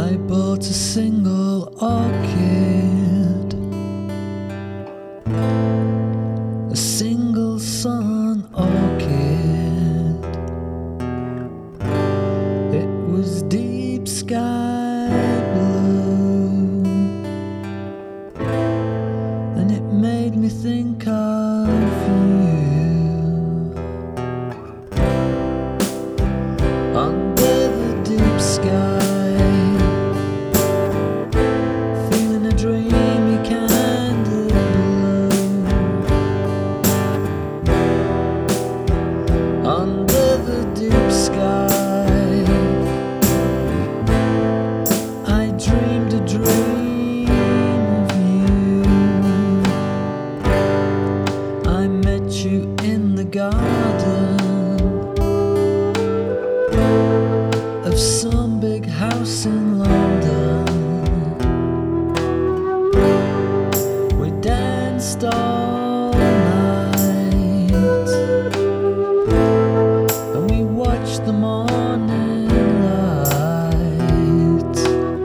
I bought a single orchid, a single sun orchid. It was deep sky blue, and it made me think of you. Under the deep sky, under the deep sky, I dreamed a dream of you. I met you in the garden of some big house in London. We danced all night, the morning light.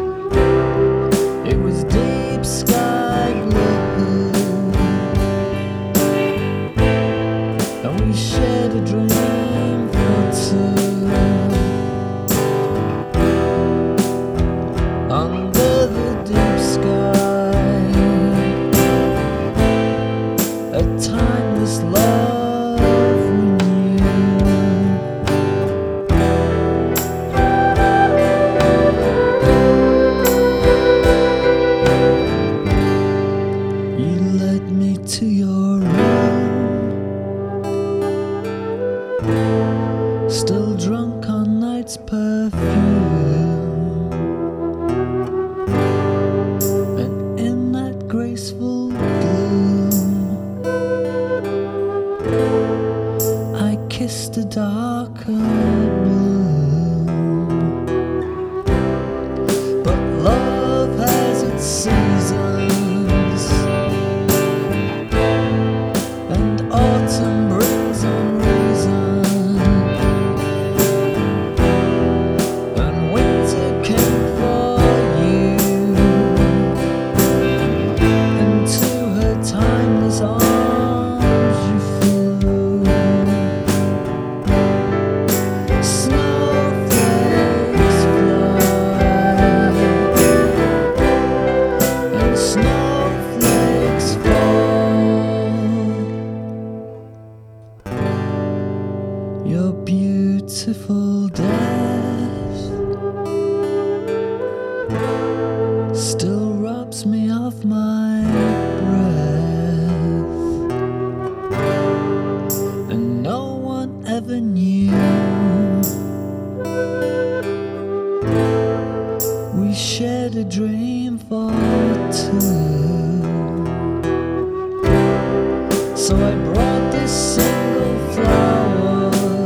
It was deep sky blue, and we shared a dream for two. Under the deep sky, a timeless love. To your room, still drunk on night's perfume, and in that graceful gloom, I kissed a darker bloom. But love has its seasons, autumn brings unreason, and winter came for you, and to her timeless arms you flew. Snowflakes fly, and snowflakes fall. Your beautiful death still robs me of my breath, and no one ever knew. We shared a dream for two, so I brought this single flower,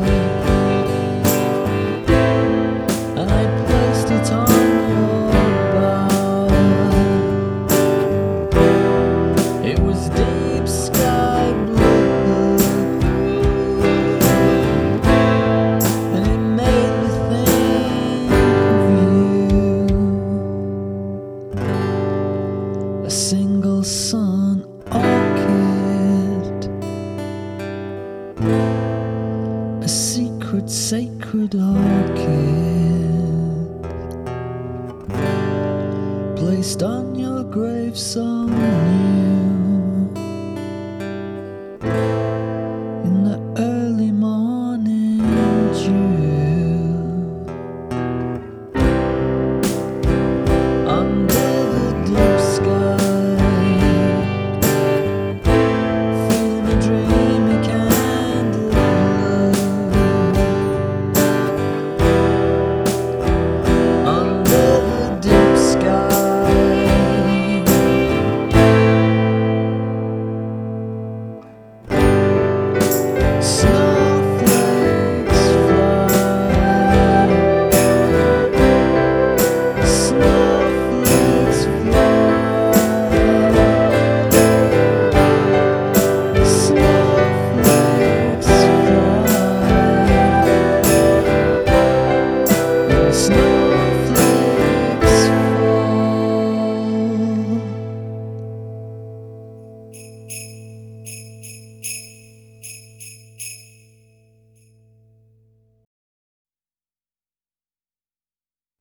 and I placed it on your bower. It was deep sky blue, and it made me think of you. A single sun orchid, a secret, sacred orchid, placed on your grave so new.